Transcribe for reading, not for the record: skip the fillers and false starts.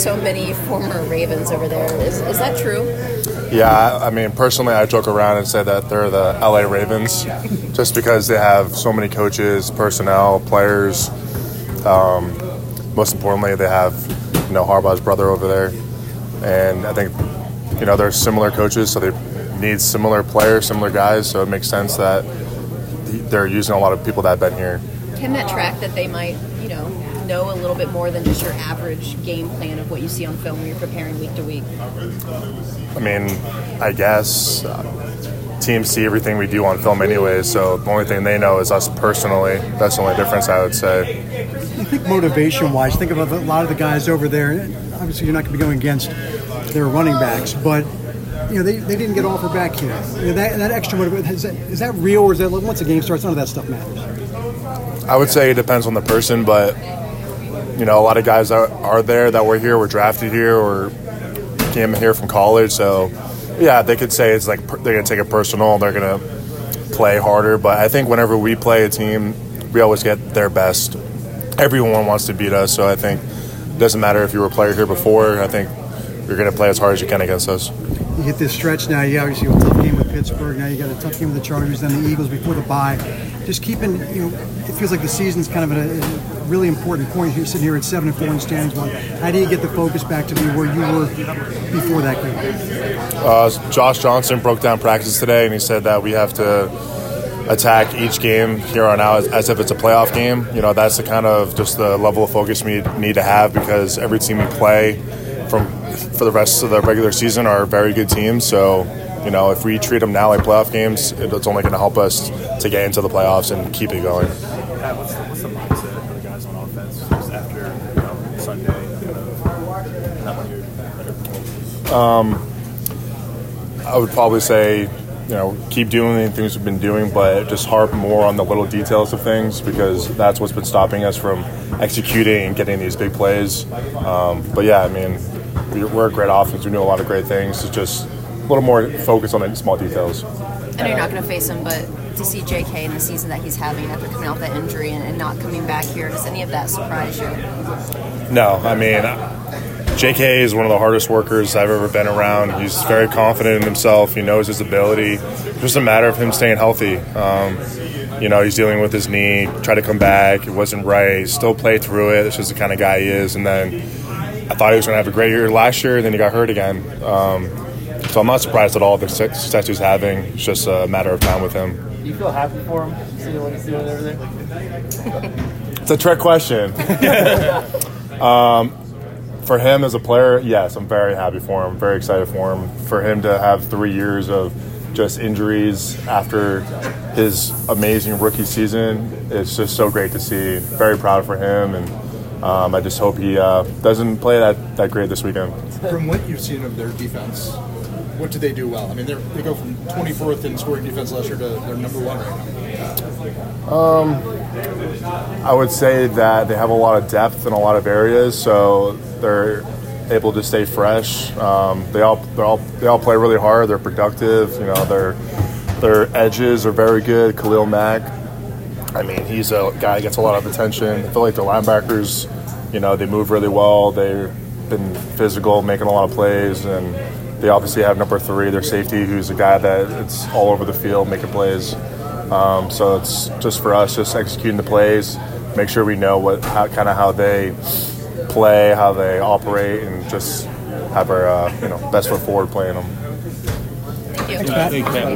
so many former Ravens over there. Is that true? Yeah, I mean, personally, I joke around and say that they're the LA Ravens just because they have so many coaches, personnel, players. Most importantly, they have, Harbaugh's brother over there. And I think, they're similar coaches, so they need similar players, similar guys, so it makes sense that they're using a lot of people that have been here. Can that track that they might, know a little bit more than just your average game plan of what you see on film when you're preparing week to week? I mean, I guess teams see everything we do on film anyway, so the only thing they know is us personally. That's the only difference, I would say. You think motivation-wise, think about a lot of the guys over there. Obviously, you're not going to be going against their running backs, but they didn't get offered back here. That extra motivation, is that real, or is that once the game starts, none of that stuff matters? I would say it depends on the person, but a lot of guys are there that were here, were drafted here, or came here from college. So, yeah, they could say it's like they're going to take it personal, they're going to play harder. But I think whenever we play a team, we always get their best. Everyone wants to beat us, so I think it doesn't matter if you were a player here before. I think you're going to play as hard as you can against us. You hit this stretch now. You obviously have a tough game with Pittsburgh. Now you got a tough game with the Chargers, then the Eagles before the bye. Just keeping, it feels like the season's kind of at a really important point. You're sitting here at 7-4 in standings. How do you get the focus back to be where you were before that game? Josh Johnson broke down practice today, and he said that we have to attack each game here on out as if it's a playoff game. That's the kind of just the level of focus we need to have, because every team we play for the rest of the regular season are very good teams. So, if we treat them now like playoff games, it's only going to help us to get into the playoffs and keep it going. Pat, what's the mindset of the guys on offense just after Sunday? I would probably say, keep doing the things we've been doing, but just harp more on the little details of things, because that's what's been stopping us from executing and getting these big plays. But yeah, I mean, we're a great offense. We do a lot of great things. It's just a little more focus on the small details. I know you're not going to face him, but to see J.K. in the season that he's having after coming off that injury and not coming back here, does any of that surprise you? No, I mean, J.K. is one of the hardest workers I've ever been around. He's very confident in himself. He knows his ability. It's just a matter of him staying healthy. He's dealing with his knee, tried to come back. It wasn't right. He still played through it. It's just the kind of guy he is. And then I thought he was going to have a great year last year, then he got hurt again. So I'm not surprised at all the success he's having. It's just a matter of time with him. Do you feel happy for him? See what he's doing over there? It's a trick question. For him as a player, yes, I'm very happy for him, very excited for him. For him to have 3 years of just injuries after his amazing rookie season, it's just so great to see. Very proud for him, and I just hope he doesn't play that great this weekend. From what you've seen of their defense, what do they do well? I mean, they go from 24th in scoring defense last year to they're number one right now. I would say that they have a lot of depth in a lot of areas, so they're able to stay fresh. They all play really hard. They're productive. Their edges are very good. Khalil Mack, I mean, he's a guy that gets a lot of attention. I feel like the linebackers, they move really well. They've been physical, making a lot of plays, and they obviously have number 3, their safety, who's a guy that it's all over the field making plays. So it's just for us, just executing the plays, make sure we know how they play, how they operate, and just have our best foot forward playing them. Thank you.